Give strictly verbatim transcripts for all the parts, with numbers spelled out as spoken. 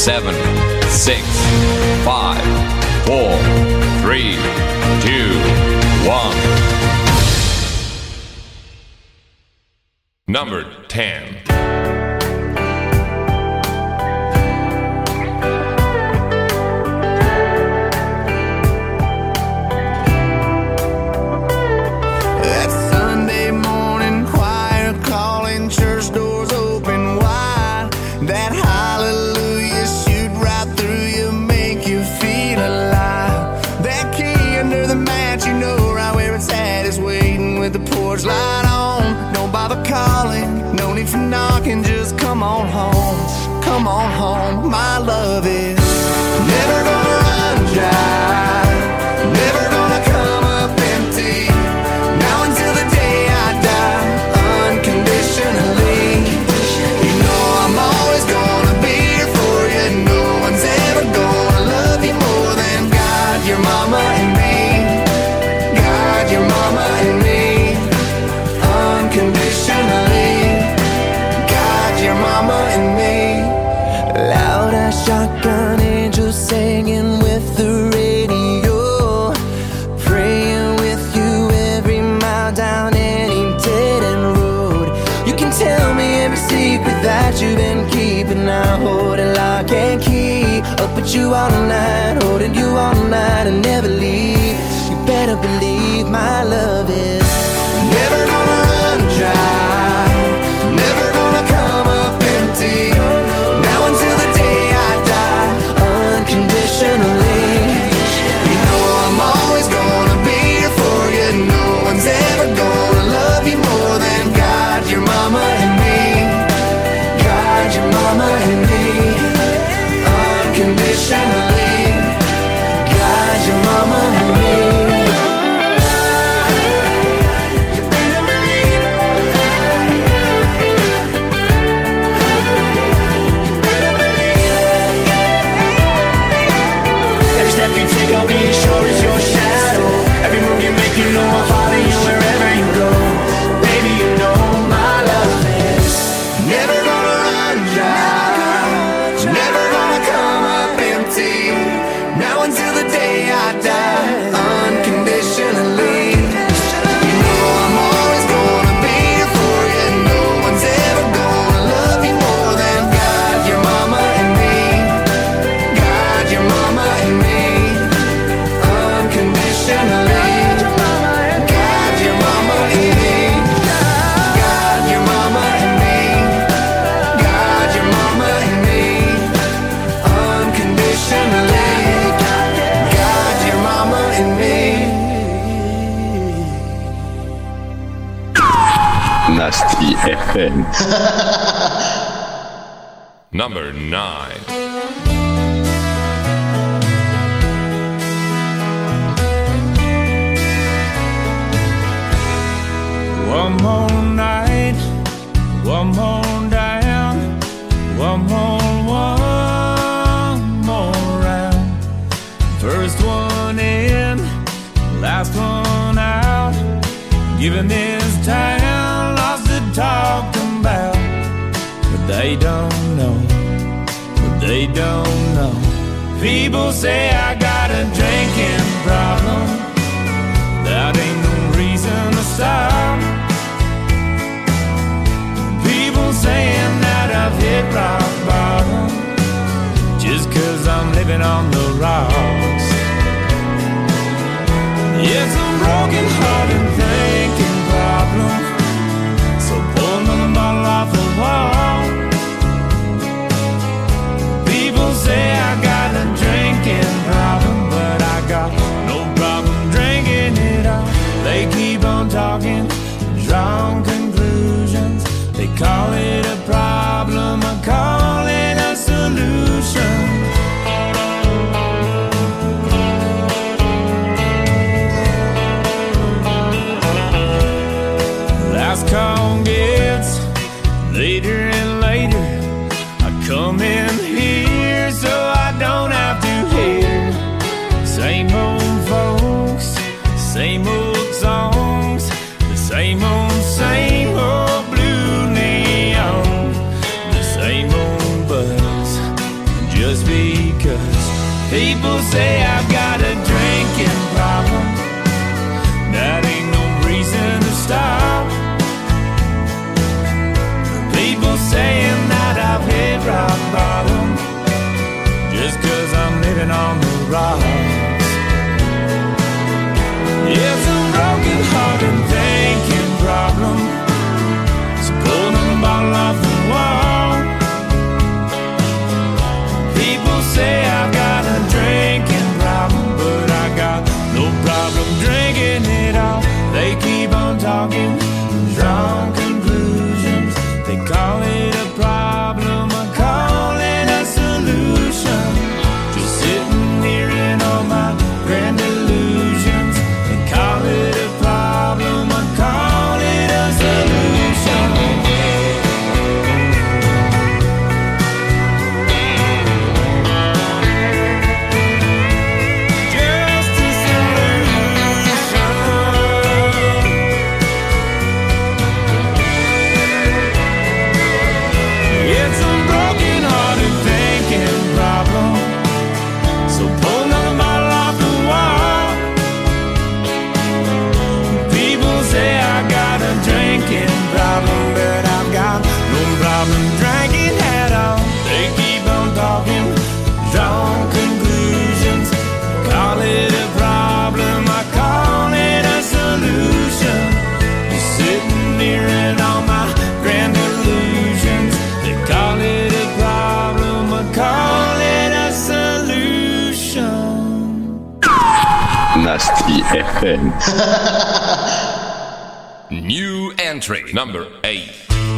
seven, six, five, four, three, two, one. Number ten. Light on, don't bother calling, no need for knocking, just come on home, come on home. My love is never gonna run dry, never gonna come up empty, now until the day I die, unconditionally. You know I'm always gonna be here for you, no one's ever gonna love you more than God, your mama and me, God, your mama and me. Unconditionally, God, your mama and me. Loud as shotgun angels singing with the radio, praying with you every mile down any dead end road. You can tell me every secret that you've been keeping. I hold it lock and key, up with you all night, holding you all night and never leave. You better believe my love is never gonna run dry, never gonna come up empty, now until the day I die, unconditionally. You know I'm always gonna be here for you, no one's ever gonna love you more than God, your mama and me, God, your mama and me, unconditionally, God, your mama and me. I'll be as sure as your shadow. Every move you make, you know I'll follow you wherever you go. Baby, you know my love is never gonna run dry, never gonna come up empty, now until the day I die, unconditionally. You know I'm always gonna be here for you, no one's ever gonna love you more than God, your mama and me, God, your mama and me. Unconditionally, God, your mama and me, God, your mama and me, God, your mama and me, unconditionally, God, your mama and me. Nasty F M. Number nine. One more night, one more down, one more, one more round. First one in, last one out. Giving this town lots to talk about, but they don't know, but they don't know. People say I got a drinking problem, that ain't no reason to stop. Saying that I've hit rock bottom, just cause I'm living on the rocks. It's a broken heart and thinking problem, so pull another bottle off the wall. People say I got a drinking problem, but I got no problem drinking it all. They keep on talking, drawing conclusions. They call it a problem, I call it a solution. Last call gets later and later. I come in here so I don't have to hear same old folks, same old songs, the same old, same old blue neon, the same old buzz, just Nasty F M. New entry number eight.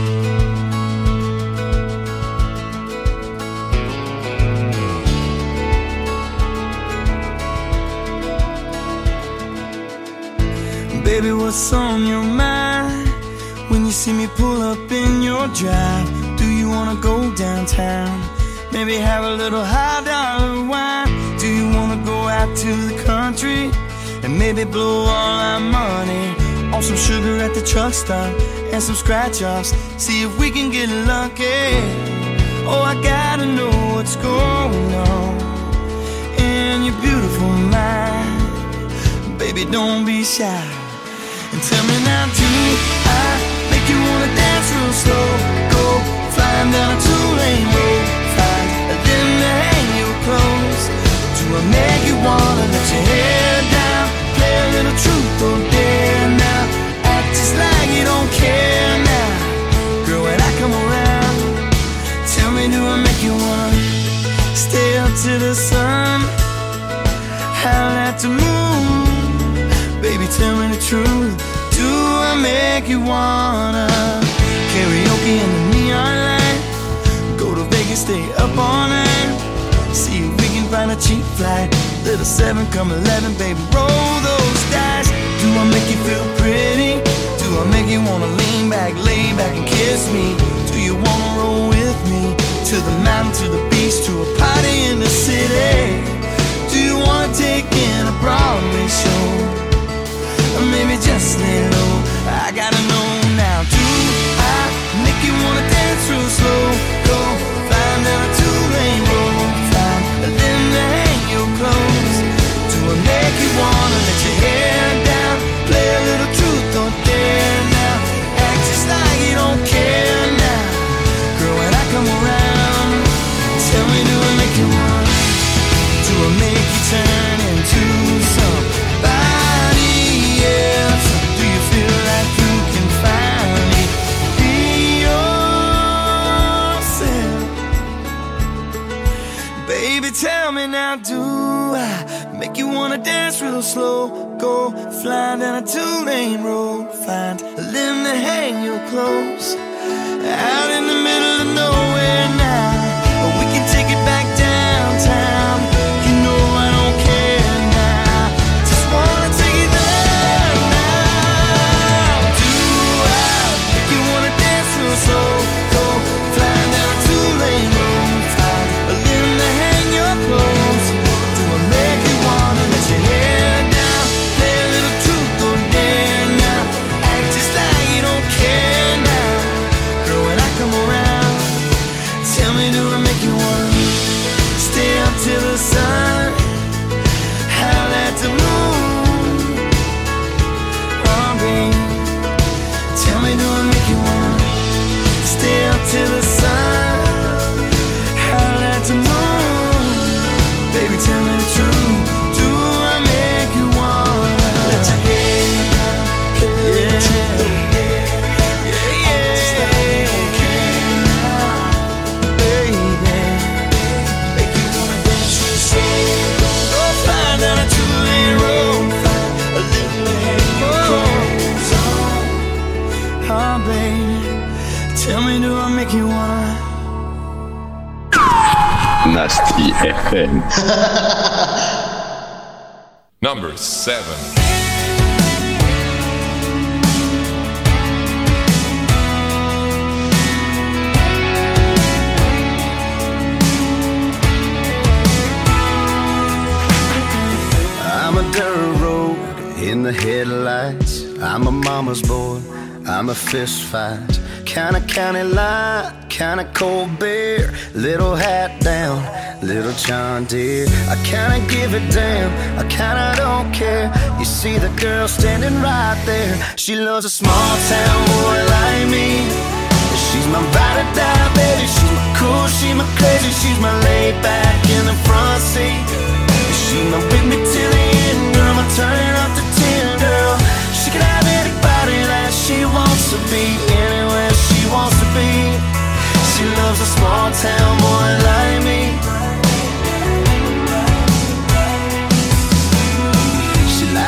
Baby, what's on your mind when you see me pull up in your drive? Do you wanna go downtown? Maybe have a little high dollar wine? Do you wanna go out to the country and maybe blow all our money on some sugar at the truck stop and some scratch offs? See if we can get lucky. Oh, I gotta know what's going on in your beautiful mind. Baby, don't be shy. And tell me now, do I make you wanna dance real slow? Go flying down a two-lane road, find a limb to hang your clothes. Do I make you wanna let your hair down, play a little truth or dare now, act just like you don't care now? Girl, when I come around, tell me, do I make you wanna stay up to the sun, howl at the moon? Baby, tell me the truth. Do I make you wanna karaoke in the neon light, go to Vegas, stay up all night, see if we can find a cheap flight, little seven come eleven, baby, roll those dice. Do I make you feel pretty? Do I make you wanna lean back, lay back and kiss me? Do you wanna roll with me to the mountain, to the beach, to a party in the city? Do you wanna take in a Broadway show? Or maybe just lay low. I gotta know now. Do I make you wanna dance real slow? Go flying down a two-lane road, find a limb to hang your clothes. Do I make you wanna let your hair down, play a little truth or dare now, act just like you don't care now? Girl, when I come around, tell me, do I make you wanna? Do I make you turn into somebody else? Do you feel like you can finally be yourself? Baby, tell me now, do I make you wanna dance real slow? Go flying down a two-lane road, find a limb to hang your clothes, out in the middle of nowhere now. Or we can take it back downtown. You know I don't care now, just wanna take it there now. Do I make you wanna dance real slow? Go flying down a two-lane road, find a limb to hang your clothes. Do I make you wanna let your hair down, play a little truth or dare now, act just like you don't care now? Girl, when I come around, tell me, do I make you wanna stay up till the sun, howl at the moon? Oh, babe, tell me, do I make you wanna stay up till the sun, howl at the moon? Baby, tell me the truth. Do I make you wanna let your hair down, play a little truth or dare? Yeah, yeah, just like you don't care now, baby. Make you wanna dance real slow. Go flying down a two-lane road, find a little hang your clothes on. Oh, baby, tell me, do I make you wanna? Nasty F M. Number seven. I'm a dirt road in the headlights. I'm a mama's boy, I'm a fist fight. Kinda county line, kinda cold beer. Little hat down, little John Deere. I kinda give a damn, I kinda don't care. You see the girl standing right there. She loves a small town boy like me. She's my ride or die, baby. She's my cool, she's my crazy. She's my laid back in the front seat. She's my with me till the end, girl. I'm turning up the ten, girl. She can have anybody that she wants to be, anywhere she wants to be. She loves a small town boy like me. She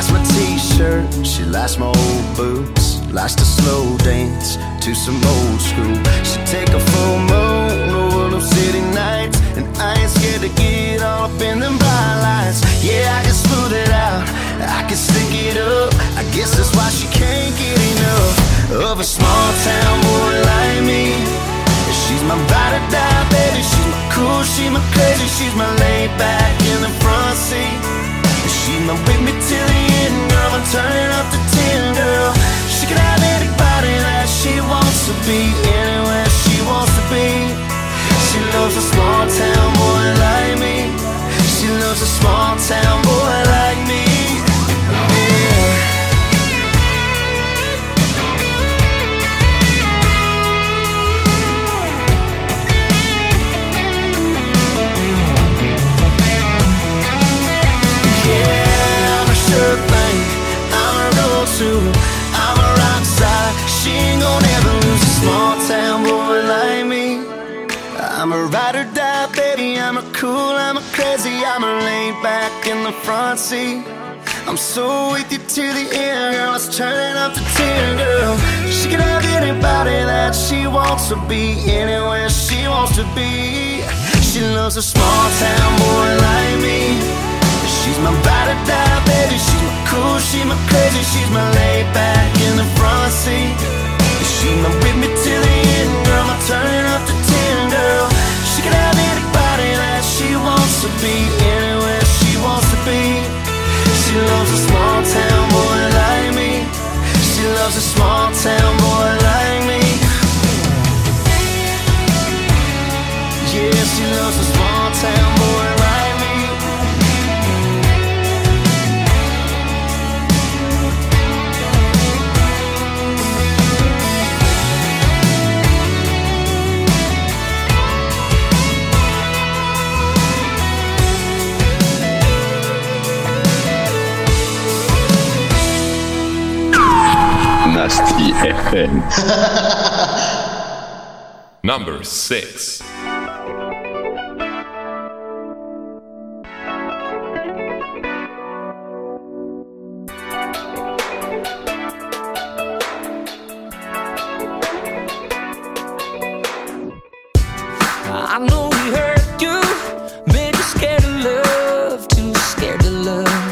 boots, likes to slow dance to some old school. She'd take a full moon over them city nights, and I ain't scared to get all up in them bright lights. Yeah, I can smooth it out, I can stick it up. I guess that's why she can't get enough of a small town boy like me. She's my ride or die, baby. She's my cool, she's my crazy, she's my laid back in the front seat. She's my with me till the end, girl. I'm turning up to ten, girl. She can have anybody that she wants to be, anywhere she wants to be. She loves a small town boy like me. She loves a small town boy like me. Yeah. Sure thing, I'm a road too, I'm a rock star. She ain't gonna ever lose a small town boy like me. I'm a ride or die, baby, I'm a cool, I'm a crazy, I'm a laid back in the front seat. I'm so with you to the end, girl, let's turn it up to ten, girl. She can have anybody that she wants to be, anywhere she wants to be. She loves a small town boy like me. She's my ride or die, baby. She's my cool, she's my crazy, she's my laid back in the front seat. She's my with me till the end, girl. I'm turning up to ten, girl. She can have anybody that she wants to be, anywhere she wants to be. She loves a small town boy like me. She loves a small town boy like me. Yeah, she loves a small town boy like me. Nasty F M. Number six. I know we hurt you, made you scared of love, too scared to love.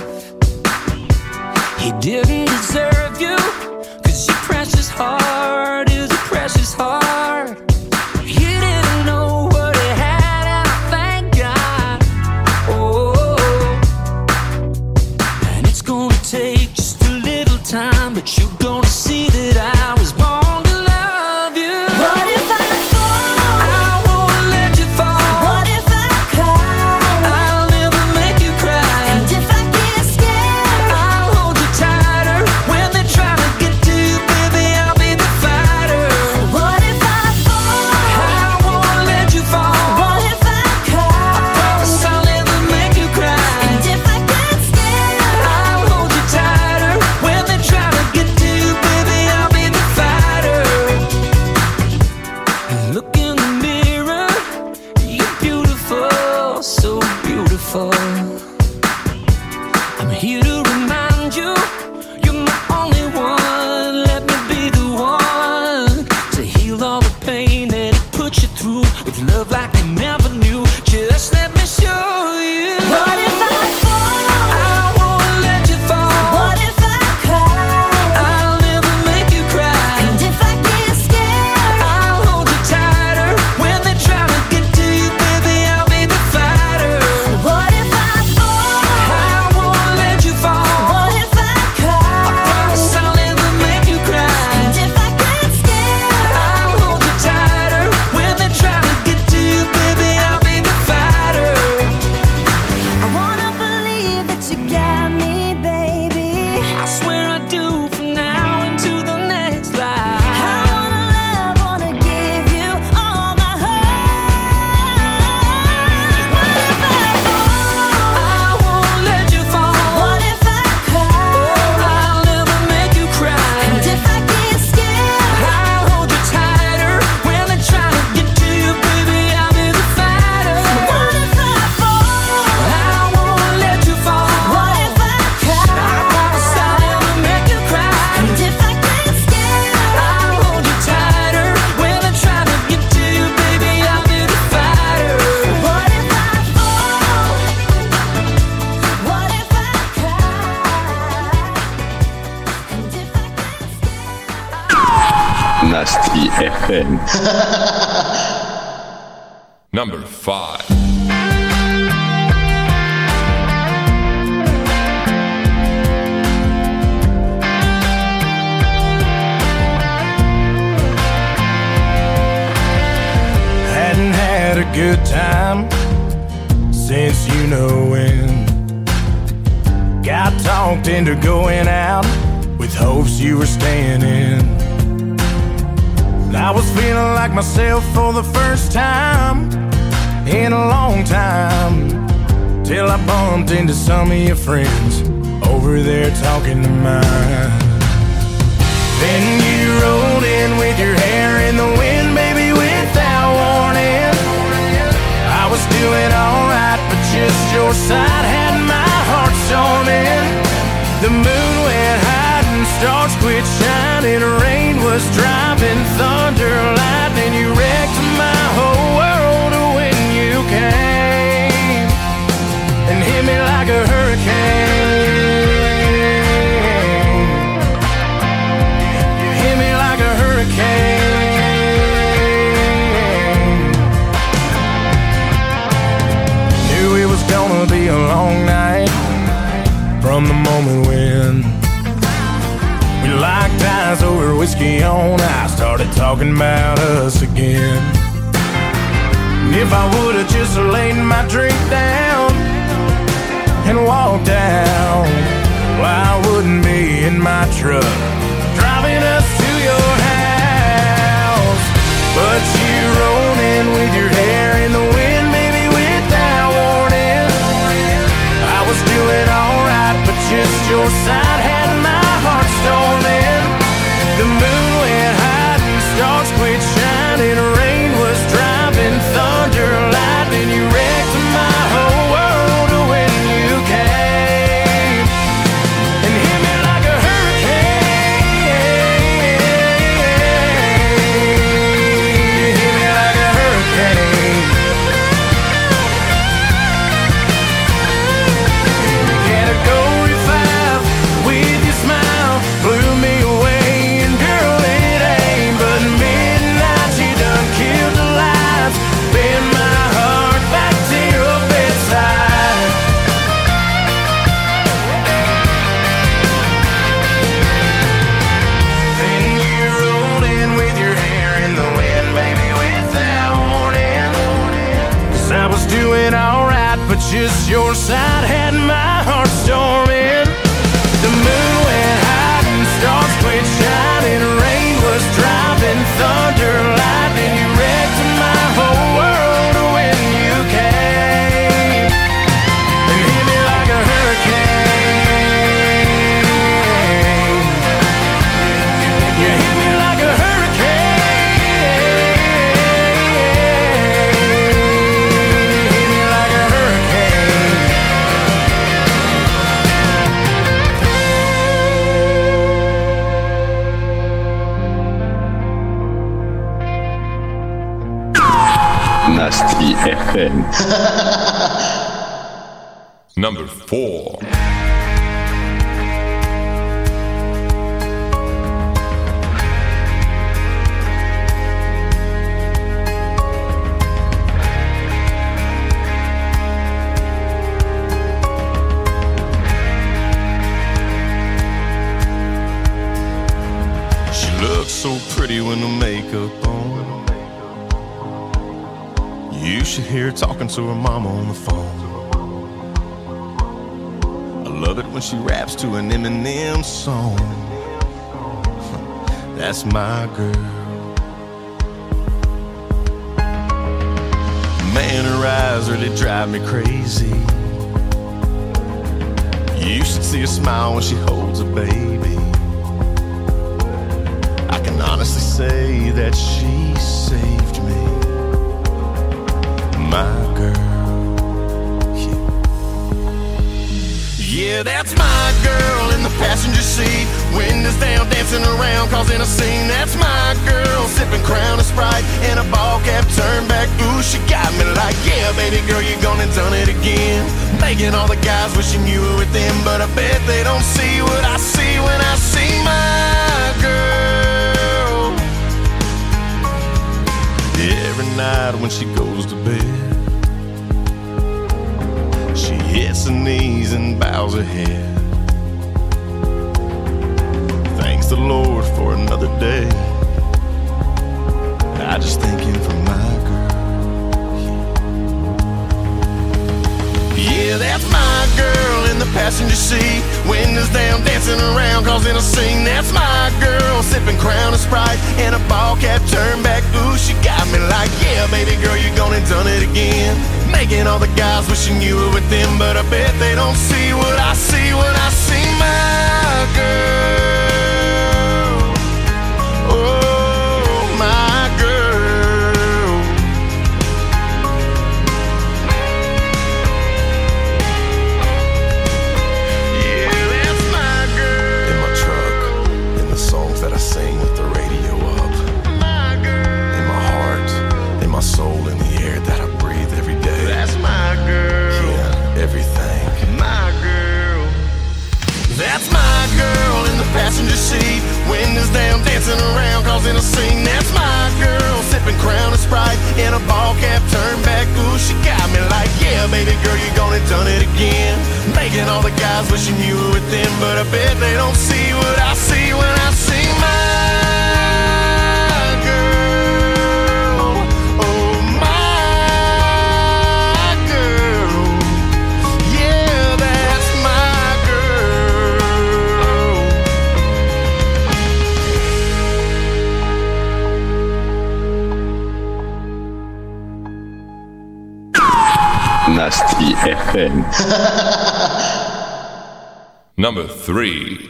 He didn't deserve you, cause your precious heart is a precious heart. You didn't know what it had, and I thank God. Oh, and it's gonna take just a little time, but you're gonna see that I was born to love you. What if I fall? I won't let you fall. What if I cry? I'll never make you cry. And if I get scared? I'll hold you tighter. When they try to get to you, baby, I'll be the fighter. What if I fall? I won't let you fall. What if I cry? I promise I'll never make you cry. And if I get scared? I'll hold you tighter. When they try to get to you, baby, I'll be the fighter. Look in the mirror, you're beautiful, so beautiful. I'm here to remind you, you're my only one. Let me be the one to heal all the pain that it put you through, with love like you never knew. Just let me show you. What if I fall? I won't let you fall. What if I cry? I'll never make you cry. And if I get scared? I'll hold you tighter. When they try to get to you, baby, I'll be the fighter. What if I fall? I won't let you fall. What if I cry? I promise I'll never make you cry. And if I get scared? I'll hold you tighter. When they try to get to you, N. Number five. Hadn't had a good time since you know when. Got talked into going out with hopes you were staying in. I was feeling like myself for the first time in a long time, till I bumped into some of your friends over there talking to mine. Then you rolled in with your hair in the wind, baby, without warning. I was doing alright, but just your side had my heart storming. The moon went high and stars quit shining. Rain was driving, thunder, lightning. You wrecked my whole world when you came and hit me like a hurricane. You hit me like a hurricane. Knew it was gonna be a long night from the moment when we locked eyes over whiskey on ice, started talking about us again. And if I would've just laid my drink down and walked out, well, I wouldn't be in my truck driving us to your house. But you rolled in with your hair in the wind, baby, without warning. I was doing alright, but just your side had my heart storming. The moon went high and stars quit shining. Rain was driving, thunder, lightning. You wrecked my whole world when you came and hit me like a hurricane. Hit me like a hurricane. Category five with your smile blew me away, and girl, it ain't but midnight. You done killed the lights, bend my heart back to your bedside. Then you rolled in with your hair in the wind, baby, without warning. 'Cause I was doing alright, but just your side had my heart storming. The moon went high and stars quit shining. Rain was driving, thunder, lightning. You wrecked my whole world when you came and hit me like a hurricane. You hit me like a hurricane. Hit me like a hurricane. Nasty F M. Number four. She looks so pretty with no makeup on. You should hear her talking to her mama on the phone. I love it when she raps to an Eminem song. That's my girl. Man, her eyes really drive me crazy. You should see her smile when she holds a baby. I can honestly say that she saved me. My girl, yeah. Yeah, that's my girl in the passenger seat. Windows down, dancing around, causing a scene. That's my girl, sipping Crown and Sprite in a ball cap, turned back. Ooh, she got me like, yeah, baby girl, you gone and done it again. Making all the guys wishing you were with them, but I bet they don't see what I see when I see my girl. every night when she goes to bed. She hits her knees and bows her head. Thanks the Lord for another day. I just thank him for my girl. Yeah, that's my girl in the passenger seat. Windows down, dancing around, causing a scene. That's my girl, sipping Crown and Sprite and a ball cap turned back. Ooh, she got me like, yeah, baby girl, you gone and done it again. Making all the guys wishing you were with them, but I bet they don't see what I see when I see my girl. Oh, my girl. Yeah, that's my girl. In my truck, in the songs that I sing with the radio up. My girl. In my heart, in my soul, in the air that I breathe every day. That's my girl. Yeah, everything. My girl. That's my girl in the passenger seat. Windows down, dancing around, causing a scene. That's my girl, sipping Crown and Sprite in a ball cap turned back. Ooh, she got me like, yeah, baby girl, you gone and done it again. Making all the guys wishing you were with them, but I bet they don't see what I see when I see my girl. Oh, my girl. Yeah, that's my girl. Nasty F M. Number three.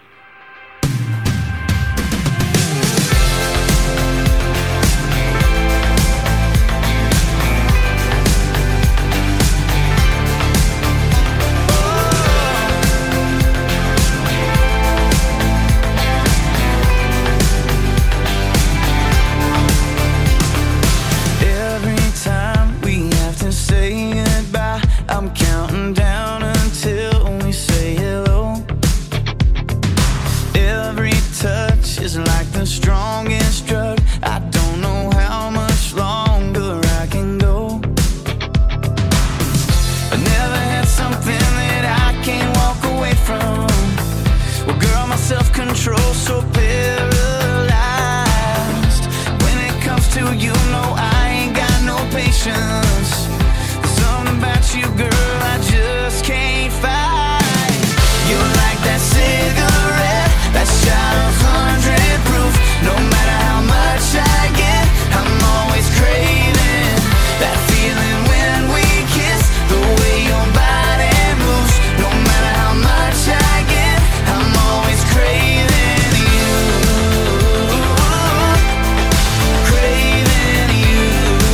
Every time we have to say goodbye, I'm counting down until we say hello. Every touch is like the strongest drug. I don't know how much longer I can go. I never had something that I can't walk away from. Well, girl, my self-control so paralyzed. When it comes to you, no, I ain't got no patience. There's something about you, girl, I just can't fight. You're like that cigarette, that shot of hundred proof. No matter how much I get, I'm always craving that feeling when we kiss. The way your body moves. No matter how much I get, I'm always craving you. Craving you.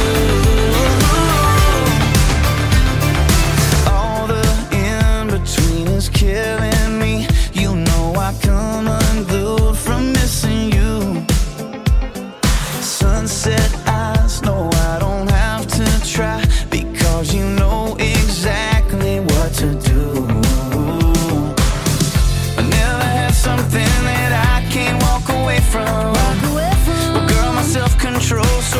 All the in-between is killing me. You know I come unglued from missing you. Sunset eyes, no, I don't have to try, because you know exactly what to do. I never had something that I can't walk away from. Well, girl, my self-control so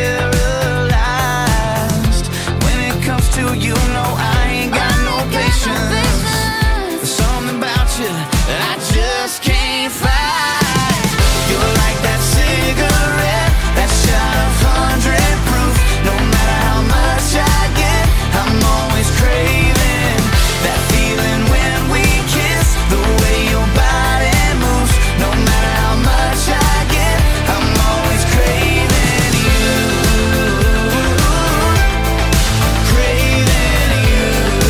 paralyzed. When it comes to you, no, I ain't got no patience. There's something about you that I just can't fight. You're like that cigarette, that shot of hundred proof. No matter how much I get, I'm always craving that feeling when we kiss. The way your body moves. No matter how much I get, I'm always craving you. Craving you.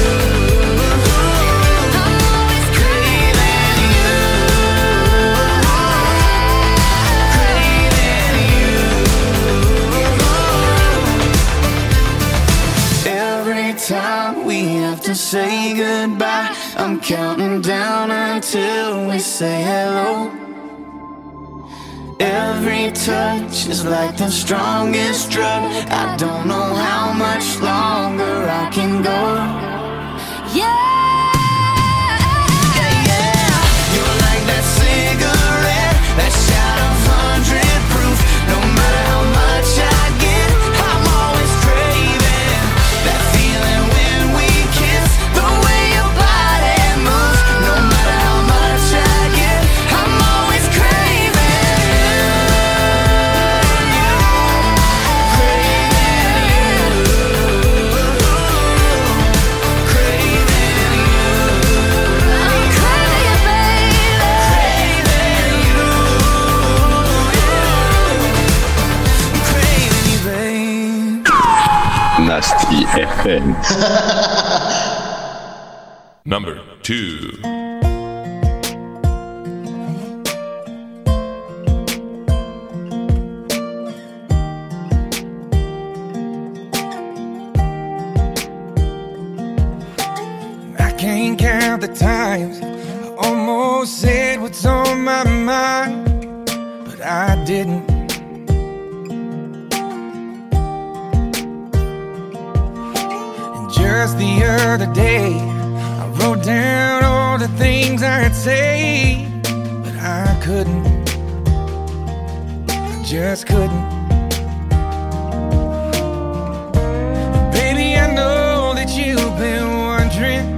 I'm always craving you. Craving you. Every time we have to say goodbye, I'm counting down until we say hello. Every touch is like the strongest drug. I don't know how much longer I can go. Yeah, yeah. You're like that cigarette, that shot of hundred proof. No matter how much I get, Nasty F M. Number two. Can't count the times I almost said what's on my mind, but I didn't. And just the other day I wrote down all the things I'd say, but I couldn't. I just couldn't. Baby, I know that you've been wondering.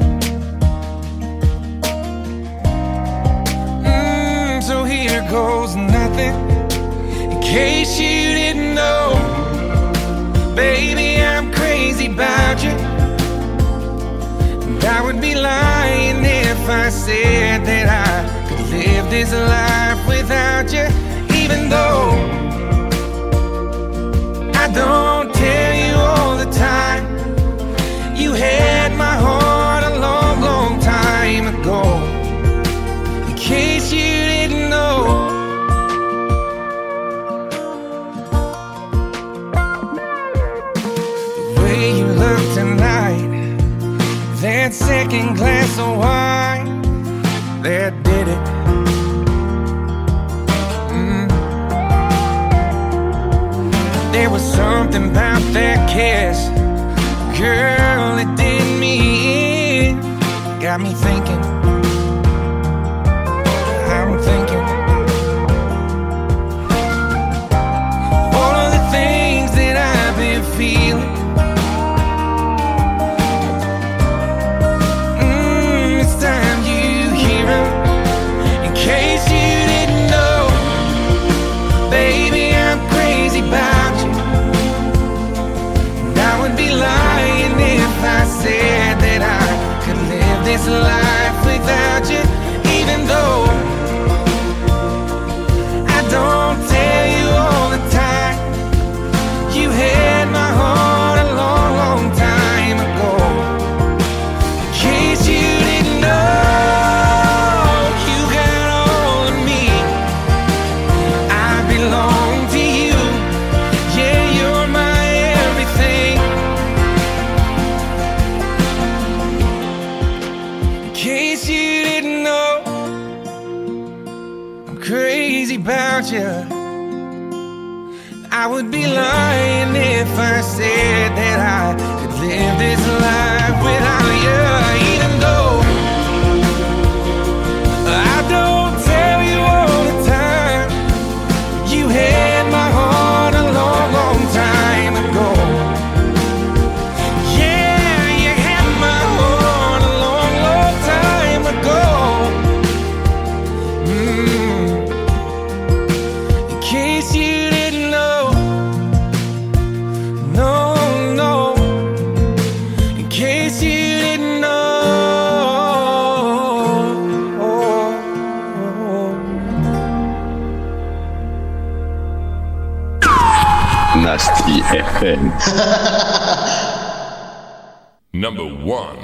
Here goes nothing. In case you didn't know, baby, I'm crazy about you. And I would be lying if I said that I could live this life without you. Even though I don't tell you all the time, you had my heart a long, long time ago. In case you didn't know, the way you look tonight, that second glass of wine, that did it. Mm. There was something about that kiss, girl, it did me in. Got me thinking, I'm thinking all of the things that I've been feeling. Mm, it's time you hear them. In case you didn't know, baby, I'm crazy about you. And I would be lying if I said that I could live this life without you. Even though don't tell you all the time, you had my heart a long, long time ago. In case you didn't know, you got all of me. I belong to you. Yeah, you're my everything. In case you didn't know, I'm crazy about you. I would be lying if I said that I could live this life without you. Even though I don't tell you all the time, you had my heart a long, long time ago. Yeah, you had my heart a long, long time ago. Mm. In case you didn't know, no, no. In case you didn't know. Nasty F M. Number one.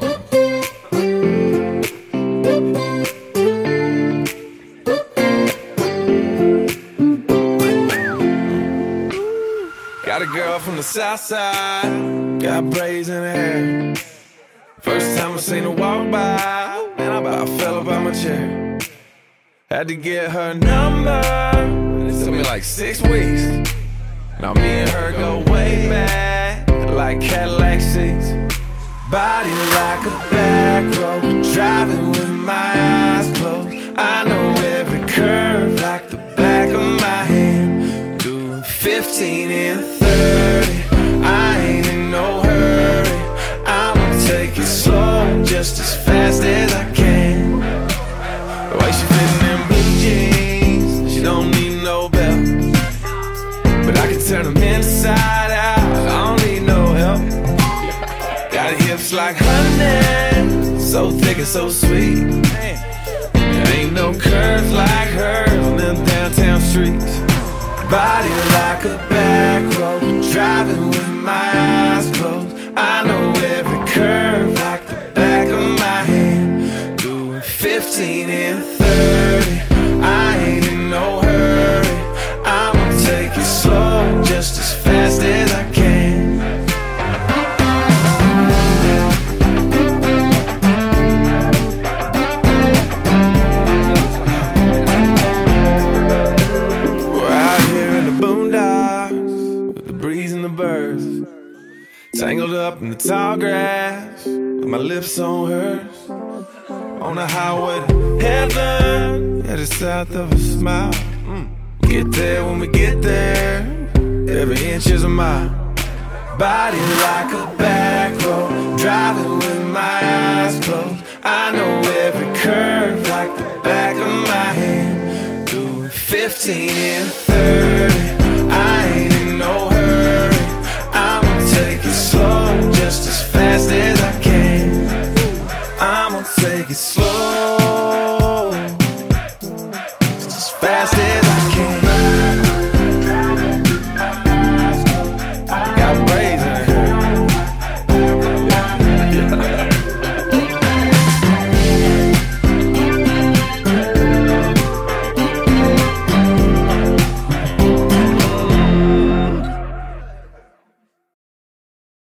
Got a girl from the south side, got braids in her hair. First time I seen her walk by, man, I about fell up out my chair. Had to get her number, it took me like six weeks. Now me and her go way back, like Cadillac seats. Body like a back road, driving with my eyes closed. I know every curve like the back of my hand. Doing fifteen and thirty, I ain't in no hurry. I'ma take it slow, just as fast as I can. The way she fitting in blue jeans, she don't need no belt. But I can turn them inside out, I don't need no help. Got hips like honey, so thick and so sweet. There ain't no curves like hers on them downtown streets. Body like a back road, driving with my eyes closed. I know every curve like the back of my hand. Doing fifteen and thirty, I ain't in no hurry. I'ma take it slow, just as fast as I can. We're out here in the boondocks with the breeze and the birds, tangled up in the tall grass with my lips on hers. On the highway to heaven, headed south of a smile. Mm. Get there when we get there, every inch is a mile. Body like a back road, driving with my eyes closed. I know every curve like the back of my hand. Doing fifteen and thirty,